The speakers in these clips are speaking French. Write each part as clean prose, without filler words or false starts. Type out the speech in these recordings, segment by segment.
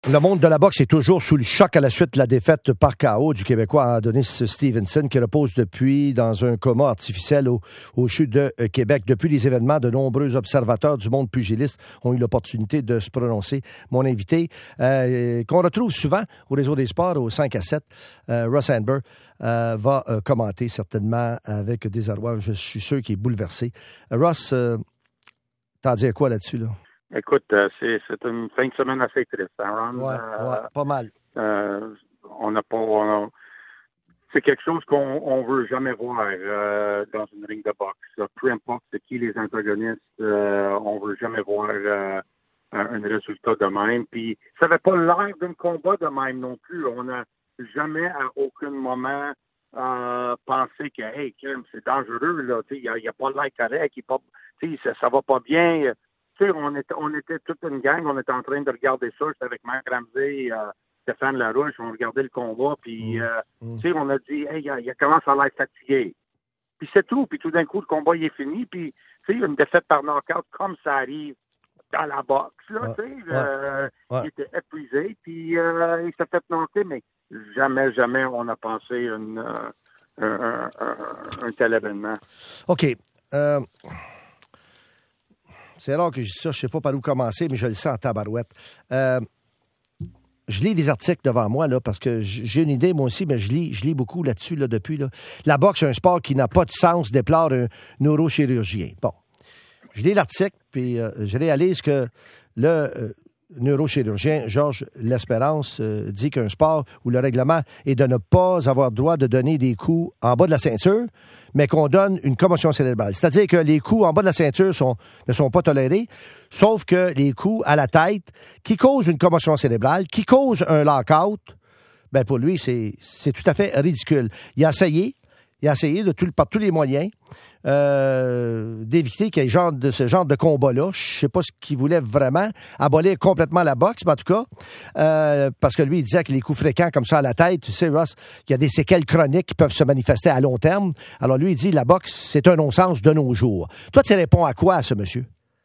Le monde de la boxe est toujours sous le choc à la suite de la défaite par KO du Québécois Adonis Stevenson qui repose depuis dans un coma artificiel au CHU de Québec. Depuis les événements, de nombreux observateurs du monde pugiliste ont eu l'opportunité de se prononcer. Mon invité, qu'on retrouve souvent au Réseau des sports, au 5 à 7, Russ Handber, va commenter certainement avec désarroi. Je suis sûr qu'il est bouleversé. Russ, t'en dis quoi là-dessus, là? Écoute, c'est une fin de semaine assez triste, hein, Ron? Ouais, pas mal. C'est quelque chose qu'on veut jamais voir dans une ring de boxe. Peu importe c'est qui les antagonistes, on veut jamais voir un résultat de même. Puis ça n'avait pas l'air d'un combat de même non plus. On n'a jamais à aucun moment pensé que hey, c'est dangereux, là, il n'y a pas l'air correct, ça va pas bien. On était toute une gang, on était en train de regarder ça. J'étais avec Marc Ramsey, Stéphane Larouche, on regardait le combat, puis on a dit, hey, il commence à l'air fatigué. Puis c'est tout, puis tout d'un coup, le combat il est fini, puis une défaite par knockout, comme ça arrive dans la boxe, là, il était épuisé, puis il s'est fait knocker, mais jamais on a pensé un tel événement. OK. C'est rare que je dis ça, je ne sais pas par où commencer, mais je le sens en tabarouette. Je lis des articles devant moi, là, parce que j'ai une idée, moi aussi, mais je lis beaucoup là-dessus, là, depuis. Là. La boxe, c'est un sport qui n'a pas de sens, déplore un neurochirurgien. Bon. Je lis l'article, puis je réalise que le neurochirurgien Georges L'Espérance dit qu'un sport où le règlement est de ne pas avoir droit de donner des coups en bas de la ceinture, mais qu'on donne une commotion cérébrale. C'est-à-dire que les coups en bas de la ceinture ne sont pas tolérés, sauf que les coups à la tête qui causent une commotion cérébrale, qui causent un lockout, ben pour lui, c'est tout à fait ridicule. Il a essayé par tous les moyens d'éviter qu'il y ait ce genre de combat-là. Je ne sais pas ce qu'il voulait vraiment, abolir complètement la boxe, mais en tout cas, parce que lui, il disait que les coups fréquents comme ça à la tête, tu sais, Ross, il y a des séquelles chroniques qui peuvent se manifester à long terme. Alors lui, il dit la boxe, c'est un non-sens de nos jours. Toi, tu réponds à quoi à ce monsieur?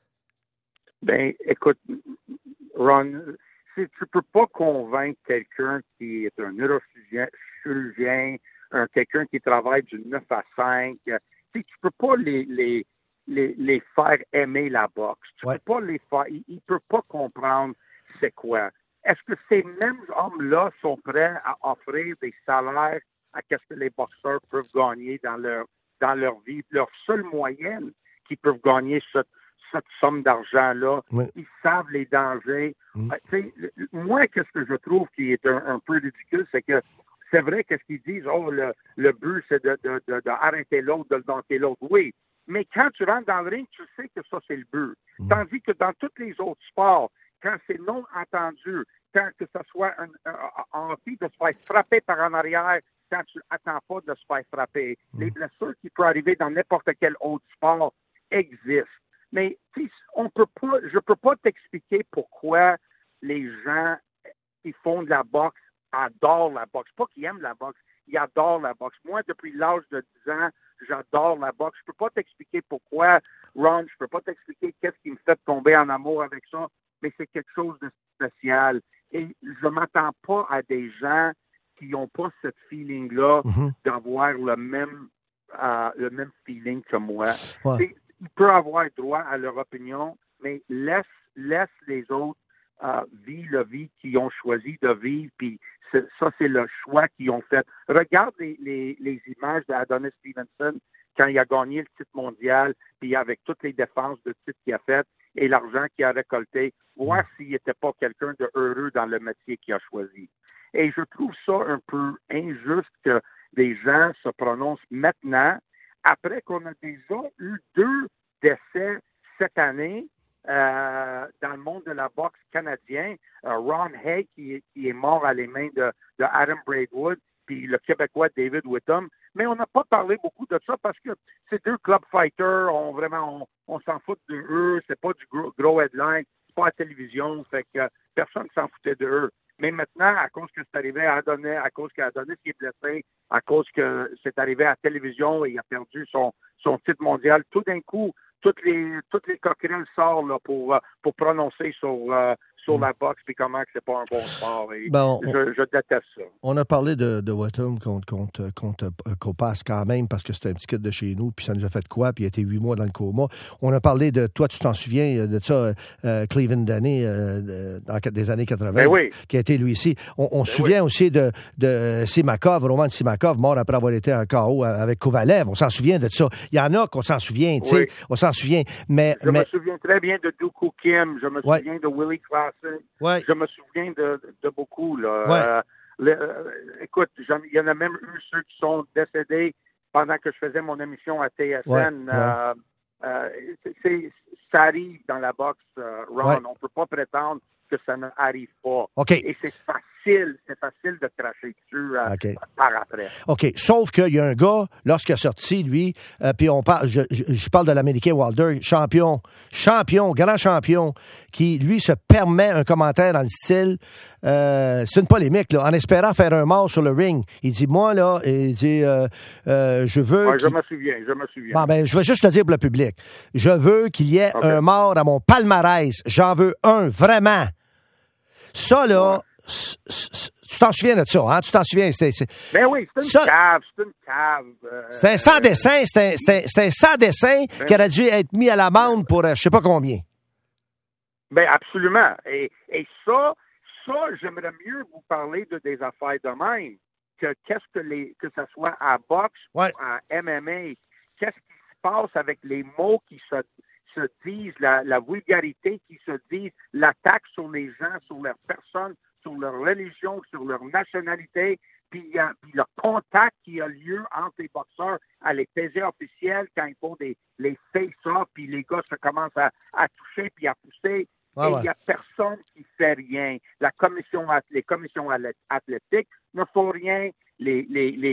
Ben, écoute, Ron, tu peux pas convaincre quelqu'un qui est un neurochirurgien, quelqu'un qui travaille du 9 à 5, tu peux pas les faire aimer la boxe. Tu peux pas les faire. Ils peuvent pas comprendre c'est quoi. Est-ce que ces mêmes hommes-là sont prêts à offrir des salaires à qu'est-ce que les boxeurs peuvent gagner dans leur vie? Leur seule moyenne qu'ils peuvent gagner cette somme d'argent-là. Oui. Ils savent les dangers. Moi, qu'est-ce que je trouve qui est un peu ridicule, c'est que c'est vrai qu'est-ce qu'ils disent, le but, c'est de arrêter l'autre, de le dompter l'autre. Oui, mais quand tu rentres dans le ring, tu sais que ça, c'est le but. Tandis que dans tous les autres sports, quand c'est non entendu, quand que ce soit en hockey de se faire frapper par en arrière, quand tu n'attends pas de se faire frapper. Les blessures qui peuvent arriver dans n'importe quel autre sport existent. Mais je peux pas t'expliquer pourquoi les gens qui font de la boxe adorent la boxe. Pas qu'ils aiment la boxe, ils adorent la boxe. Moi, depuis l'âge de 10 ans, j'adore la boxe. Je peux pas t'expliquer pourquoi, Ron, je peux pas t'expliquer qu'est-ce qui me fait tomber en amour avec ça, mais c'est quelque chose de spécial. Et je m'attends pas à des gens qui n'ont pas ce feeling-là d'avoir le même feeling que moi. Ouais. Ils peuvent avoir droit à leur opinion, mais laisse les autres vivre la vie qu'ils ont choisi de vivre, puis ça, c'est le choix qu'ils ont fait. Regarde les images d'Adonis Stevenson quand il a gagné le titre mondial, puis avec toutes les défenses de titre qu'il a faites et l'argent qu'il a récolté, voir s'il n'était pas quelqu'un de heureux dans le métier qu'il a choisi. Et je trouve ça un peu injuste que des gens se prononcent maintenant, après qu'on a déjà eu 2 décès cette année dans le monde de la boxe canadien. Ron Hay, qui est mort à les mains de Adam Braidwood, puis le Québécois David Whittam. Mais on n'a pas parlé beaucoup de ça parce que ces 2 club fighters, on s'en fout de eux, c'est pas du gros headline, c'est pas à la télévision, fait que personne ne s'en foutait de eux. Mais maintenant, à cause que c'est arrivé à Adonis, à cause qu'Adonis est blessé, à cause que c'est arrivé à la télévision et il a perdu son titre mondial, tout d'un coup, toutes les coquerelles sortent là, pour prononcer sur sur la boxe, puis comment que c'est pas un bon sport. Et je déteste ça. On a parlé de Watum contre Copas quand même, parce que c'était un petit kid de chez nous, puis ça nous a fait quoi, puis il a été 8 mois dans le coma. On a parlé de, toi, tu t'en souviens de ça, Cleveland Danny, dans des années 80, ben oui. qui a été lui ici. On se souvient aussi de Simakov, Roman Simakov, mort après avoir été en KO avec Kovalev. On s'en souvient de ça. Il y en a qu'on s'en souvient, tu sais. On s'en souvient. Je me souviens très bien de Dooku Kim. Je me souviens de Willie Klassen. Je me souviens de beaucoup, là. Écoute, il y en a même eu ceux qui sont décédés pendant que je faisais mon émission à TSN. Ça arrive dans la boxe, Ron. On ne peut pas prétendre que ça n'arrive pas. Et c'est facile de cracher dessus par après. OK. Sauf qu'il y a un gars, lorsqu'il a sorti, lui, puis on parle, je parle de l'Américain Wilder, grand champion, qui, lui, se permet un commentaire dans le style, c'est une polémique, là, en espérant faire un mort sur le ring. Il dit, moi, là, je veux... Ouais, je me souviens. Bon, ben, je vais juste le dire pour le public. Je veux qu'il y ait un mort à mon palmarès. J'en veux un, vraiment. Ça, là... Tu t'en souviens de ça, hein? Tu t'en souviens? Ben oui, c'est une cave. C'est un sans dessin, c'est un sans dessin qui aurait dû être mis à l'amende pour je sais pas combien. Ben absolument. Et ça, j'aimerais mieux vous parler de des affaires de même que que ce soit à boxe ou à MMA. Qu'est-ce qui se passe avec les mots qui se disent, la vulgarité qui se disent, l'attaque sur les gens, sur leurs personnes, sur leur religion, sur leur nationalité, puis le contact qui a lieu entre les boxeurs à les pesées officielles quand ils font les face-off, puis les gars se commencent à toucher puis à pousser. Et il n'y a personne qui fait rien. Les commissions athlétiques ne font rien. Les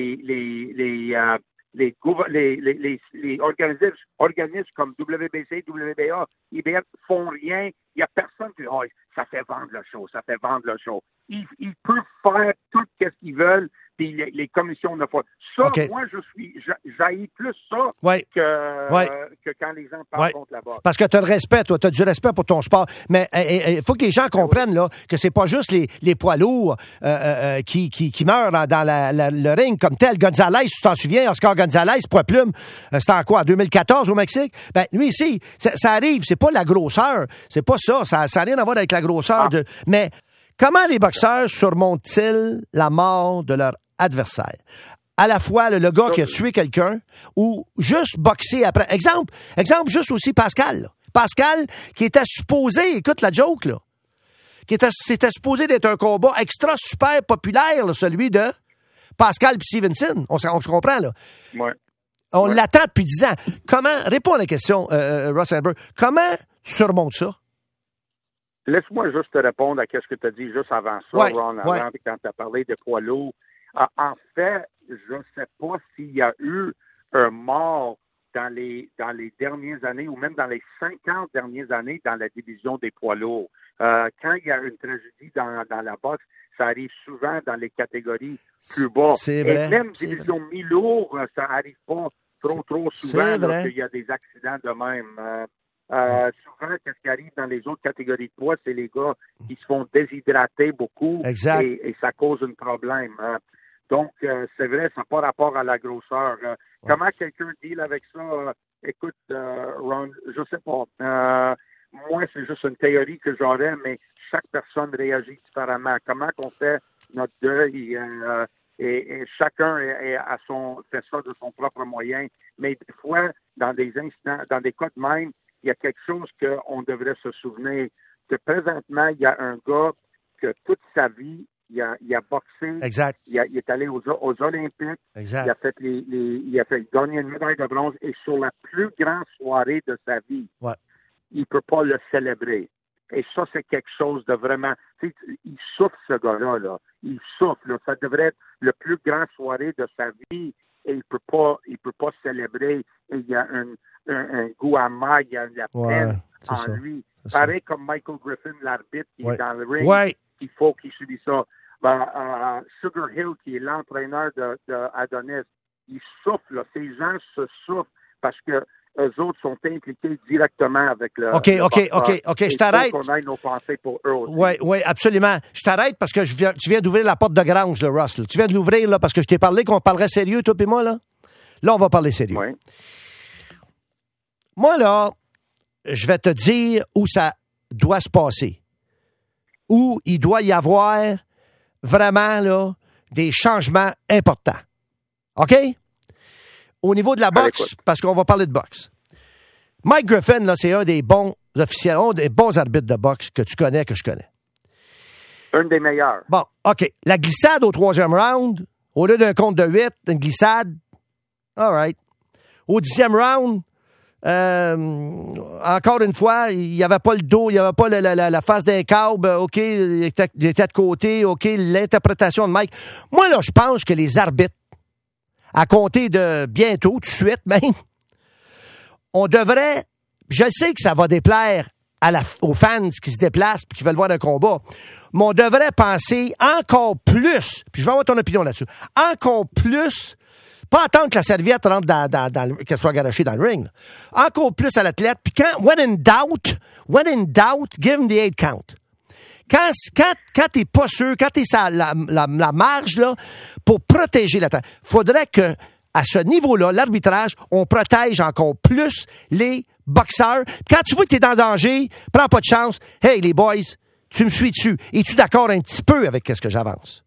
organismes comme WBC, WBA, IBF font rien. Il n'y a personne qui dit ça fait vendre le show. Ils peuvent faire tout ce qu'ils veulent, puis les commissions ne font. Ça, moi, j'haïs plus ça que quand les gens parlent contre la boxe. Parce que tu as le respect, toi, tu as du respect pour ton sport. Mais il faut que les gens comprennent là, que c'est pas juste les poids lourds qui meurent dans le ring comme tel. Gonzalez, tu t'en souviens, Oscar Gonzalez, poids plume, c'était en quoi, en 2014 au Mexique? Ben, lui ici, ça arrive, c'est pas la grosseur, c'est pas ça n'a rien à voir avec la grosseur mais comment les boxeurs surmontent-ils la mort de leur adversaire? À la fois le gars qui a tué quelqu'un ou juste boxer après. Exemple, juste aussi Pascal. Là. Pascal qui était supposé, écoute la joke, là, c'était supposé d'être un combat extra super populaire, là, celui de Pascal et Stevenson. On se comprend, là. Ouais. On l'attend depuis 10 ans. Réponds à la question, Russ Amber, comment tu surmontes ça? Laisse-moi juste te répondre à ce que tu as dit juste avant ça, Ron, quand tu as parlé de poids lourds. En fait, je ne sais pas s'il y a eu un mort dans les dernières années ou même dans les 50 dernières années dans la division des poids lourds. Quand il y a une tragédie dans la boxe, ça arrive souvent dans les catégories plus bas. C'est vrai. Et même division mi-lourd, ça n'arrive pas trop souvent qu'il y a des accidents de même. Souvent, ce qui arrive dans les autres catégories de poids, c'est les gars qui se font déshydrater beaucoup et ça cause un problème. Donc, c'est vrai, ça n'a pas rapport à la grosseur. Comment quelqu'un deal avec ça? Écoute, Ron, je sais pas. Moi, c'est juste une théorie que j'aurais, mais chaque personne réagit différemment. Comment qu'on fait notre deuil et chacun fait ça de son propre moyen. Mais des fois, dans des instants, dans des cas de même, il y a quelque chose qu'on devrait se souvenir. Que présentement, il y a un gars que toute sa vie, il a boxé. Exact. Il est allé aux Olympiques. Exact. Il a fait gagner une médaille de bronze. Et sur la plus grande soirée de sa vie, il ne peut pas le célébrer. Et ça, c'est quelque chose de vraiment... Il souffre, ce gars-là. Là. Il souffre. Là. Ça devrait être la plus grande soirée de sa vie. Et il peut pas célébrer. Et il y a un goût amer, il y a de la peine en lui. Pareil comme Michael Griffin, l'arbitre, qui est dans le ring, il faut qu'il subisse ça. Sugar Hill, qui est l'entraîneur de Adonis, il souffre. Là. Ces gens se souffrent parce que eux autres sont impliqués directement avec le OK, je t'arrête. Il faut qu'on aille nos pensées pour eux aussi. Oui, absolument. Je t'arrête parce que tu viens d'ouvrir la porte de grange, là, Ross. Là. Tu viens de l'ouvrir là, parce que je t'ai parlé qu'on parlerait sérieux, toi et moi, là. Là, on va parler sérieux. Oui. Moi, là, je vais te dire où ça doit se passer. Où il doit y avoir vraiment, là, des changements importants. OK? Au niveau de la boxe, parce qu'on va parler de boxe. Mike Griffin, là, c'est un des bons officiels, un des bons arbitres de boxe que tu connais, que je connais. Un des meilleurs. Bon, OK. La glissade au 3e round, au lieu d'un compte de 8, une glissade, all right. Au 10e round, encore une fois, il n'y avait pas le dos, il n'y avait pas la face d'un câble, OK, il était de côté, OK, l'interprétation de Mike. Moi, là, je pense que les arbitres, à compter de bientôt, tout de suite même, on devrait, je sais que ça va déplaire aux fans qui se déplacent et qui veulent voir un combat, mais on devrait penser encore plus, puis je vais avoir ton opinion là-dessus, encore plus, pas attendre que la serviette rentre qu'elle soit garochée dans le ring, là. Encore plus à l'athlète, puis when in doubt, give him the 8 count. Quand t'es pas sûr, quand t'es sur la marge, là, pour protéger la tête, faudrait que, à ce niveau-là, l'arbitrage, on protège encore plus les boxeurs. Quand tu vois que t'es dans le danger, prends pas de chance. Hey, les boys, tu me suis dessus. Es-tu d'accord un petit peu avec ce que j'avance?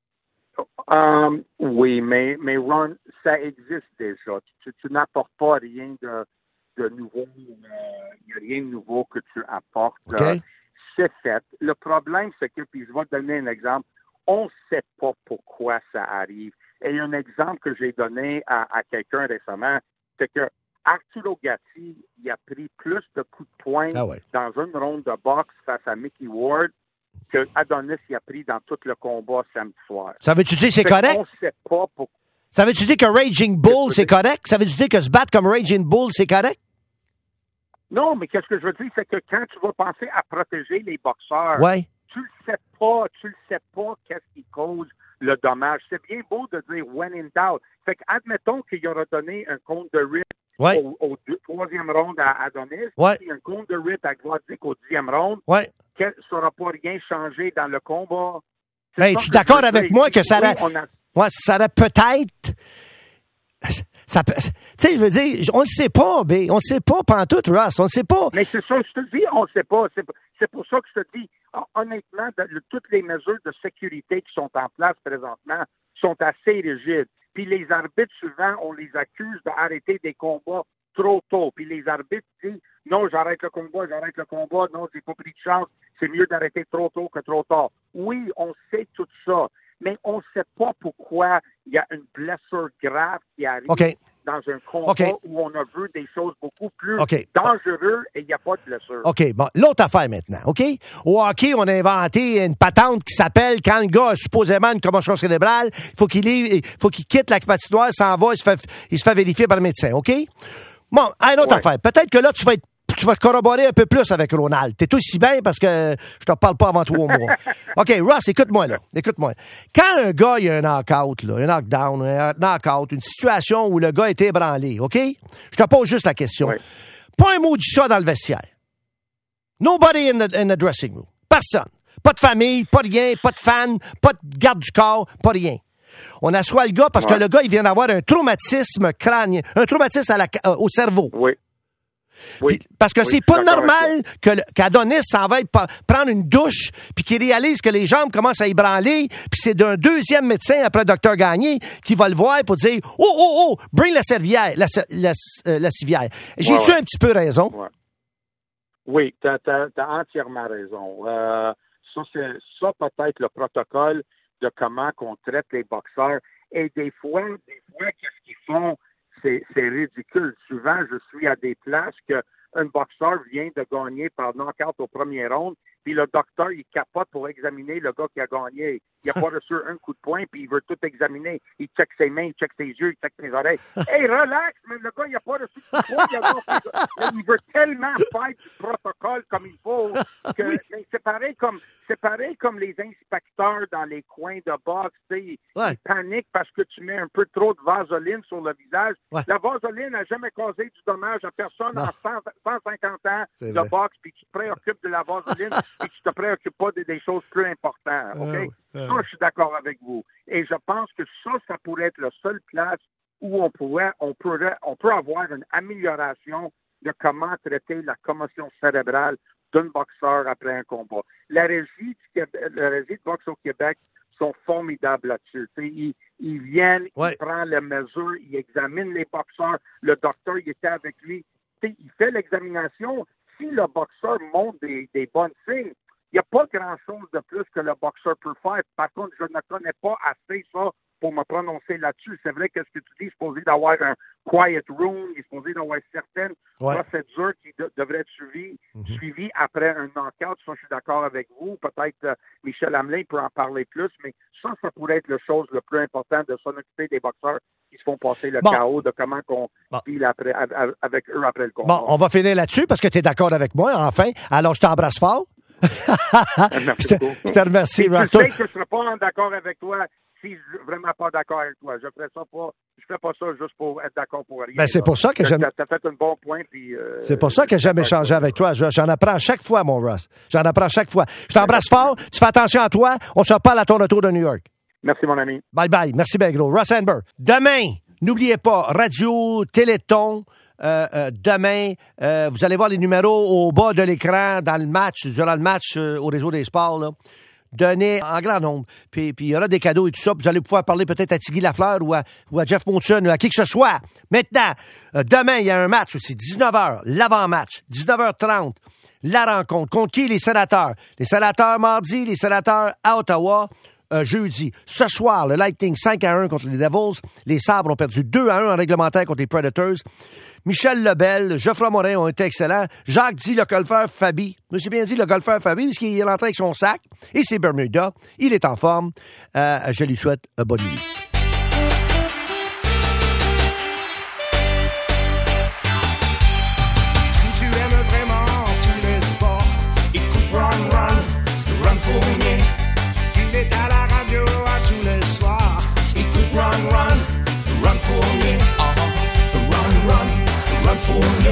Oui, mais Ron, ça existe déjà. Tu n'apportes pas rien de nouveau. Il n'y a rien de nouveau que tu apportes. Okay. C'est fait. Le problème, c'est que, puis je vais te donner un exemple, on ne sait pas pourquoi ça arrive. Et un exemple que j'ai donné à quelqu'un récemment, c'est que Arturo Gatti, il a pris plus de coups de poing dans une ronde de boxe face à Mickey Ward que Adonis il a pris dans tout le combat samedi soir. Ça veut-tu dire que c'est correct? On sait pas pourquoi. Ça veut-tu dire que Raging Bull, c'est correct? Ça veut-tu dire que se battre comme Raging Bull, c'est correct? Non, mais qu'est-ce que je veux dire, c'est que quand tu vas penser à protéger les boxeurs, tu le sais pas qu'est-ce qui cause le dommage. C'est bien beau de dire when in doubt. Fait que admettons qu'il aura donné un compte de RIT au 3e round à Adonis, puis un compte de RIT à Gvozdyk au 10e round, ça n'aura pas rien changé dans le combat. Ben, es-tu d'accord avec moi que ça aurait peut-être... Ça peut, tu sais, je veux dire, on ne sait pas, B. On ne sait pas pantoute, Ross. On ne sait pas. Mais c'est ça, je te dis, on ne sait pas. C'est pour ça que je te dis, honnêtement, toutes les mesures de sécurité qui sont en place présentement sont assez rigides. Puis les arbitres, souvent, on les accuse d'arrêter des combats trop tôt. Puis les arbitres disent, non, j'arrête le combat, non, j'ai pas pris de chance, c'est mieux d'arrêter trop tôt que trop tard. Oui, on sait tout ça. Mais on ne sait pas pourquoi il y a une blessure grave qui arrive dans un combat où on a vu des choses beaucoup plus dangereuses et il n'y a pas de blessure. OK, bon, l'autre affaire maintenant, OK? Au hockey, on a inventé une patente qui s'appelle quand le gars a supposément une commotion cérébrale, il faut qu'il quitte la patinoire, s'en va, il se fait vérifier par le médecin, OK? Bon, une autre affaire. Peut-être que là, tu vas te corroborer un peu plus avec Ronald. T'es aussi bien parce que je te parle pas avant 3 mois. OK, Ross, écoute-moi là. Écoute-moi. Quand un gars, il y a un knockout, là, un knockdown, un knockout, une situation où le gars a été ébranlé, OK? Je te pose juste la question. Oui. Pas un mot du chat dans le vestiaire. Nobody in the dressing room. Personne. Pas de famille, pas rien, pas de fan, pas de garde du corps, pas rien. On assoit le gars parce que le gars, il vient d'avoir un traumatisme crânien, un traumatisme au cerveau. Oui. Oui. Puis, parce que c'est pas normal qu'Adonis s'en va prendre une douche puis qu'il réalise que les jambes commencent à ébranler puis c'est d'un deuxième médecin après le Dr Gagné qui va le voir pour dire « Oh, bring la civière. » J'ai-tu un petit peu raison? Ouais. Oui, t'as entièrement raison. Ça peut-être le protocole de comment qu'on traite les boxeurs. Et des fois, qu'est-ce qu'ils font? C'est ridicule. Souvent, je suis à des places qu'un boxeur vient de gagner par knockout au premier round, puis le docteur, il capote pour examiner le gars qui a gagné. Il a pas reçu un coup de poing, puis il veut tout examiner. Il check ses mains, il check ses yeux, il check ses oreilles. Hey, relax, mais le gars, il a pas reçu de coup de poing. Il veut tellement faire du protocole comme il faut que mais c'est pareil comme les inspecteurs dans les coins de boxe, tu sais, ils paniquent parce que tu mets un peu trop de vaseline sur le visage. Ouais. La vaseline n'a jamais causé du dommage à personne en 150 ans de boxe, puis tu te préoccupes de la vaseline et tu te préoccupes pas des choses plus importantes, OK? Ça, je suis d'accord avec vous. Et je pense que ça pourrait être la seule place où on peut avoir une amélioration de comment traiter la commotion cérébrale d'un boxeur après un combat. La régie de boxe au Québec sont formidables là-dessus. Ils viennent, ils prennent les mesures, ils examinent les boxeurs. Le docteur, il était avec lui. Il fait l'examination. Si le boxeur montre des bons signes, il n'y a pas grand-chose de plus que le boxeur peut faire. Par contre, je ne connais pas assez ça pour me prononcer là-dessus. C'est vrai que ce que tu dis, il est supposé d'avoir un quiet room, il est supposé d'avoir certaines procédures qui devraient être suivies après un knockout. Ça, je suis d'accord avec vous. Peut-être Michel Hamelin peut en parler plus, mais ça pourrait être la chose le plus importante de s'en occuper des boxeurs qui se font passer le chaos, de comment qu'on deal avec eux après le combat. Bon, on va finir là-dessus parce que tu es d'accord avec moi, enfin. Alors, je t'embrasse fort. Merci beaucoup. Je te remercie, Russ. Je sais que je ne serai pas d'accord avec toi si je ne suis vraiment pas d'accord avec toi. Je ne ferai pas ça juste pour être d'accord pour rien. Ben, c'est pour ça que j'aime. Tu as fait un bon point. Puis, c'est pour ça que j'aime échanger avec toi. J'en apprends chaque fois, mon Russ. J'en apprends chaque fois. Je t'embrasse fort. Tu fais attention à toi. On se reparle à ton retour de New York. Merci, mon ami. Bye bye. Merci bien gros. Russ Handberg. Demain, n'oubliez pas, Radio Téléthon. Demain, vous allez voir les numéros au bas de l'écran durant le match au Réseau des Sports, là. Donnez en grand nombre. Puis il y aura des cadeaux et tout ça. Puis vous allez pouvoir parler peut-être à Tigui Lafleur ou à Jeff Monson ou à qui que ce soit. Maintenant, demain, il y a un match aussi, 19h, l'avant-match, 19h30, la rencontre. Contre qui? Les Sénateurs. Les Sénateurs mardi, les Sénateurs à Ottawa. Jeudi. Ce soir, le Lightning 5-1 contre les Devils. Les Sabres ont perdu 2-1 en réglementaire contre les Predators. Michel Lebel, Geoffroy Morin ont été excellents. Jacques dit le golfeur Fabi. Je me suis bien dit le golfeur Fabi parce qu'il est rentré avec son sac et ses Bermuda. Il est en forme. Je lui souhaite bonne nuit. Si tu aimes vraiment tous les sports, écoute Run Fournier. Il est à la radio à tous les soirs. Écoute Run Fournier. Run Fournier.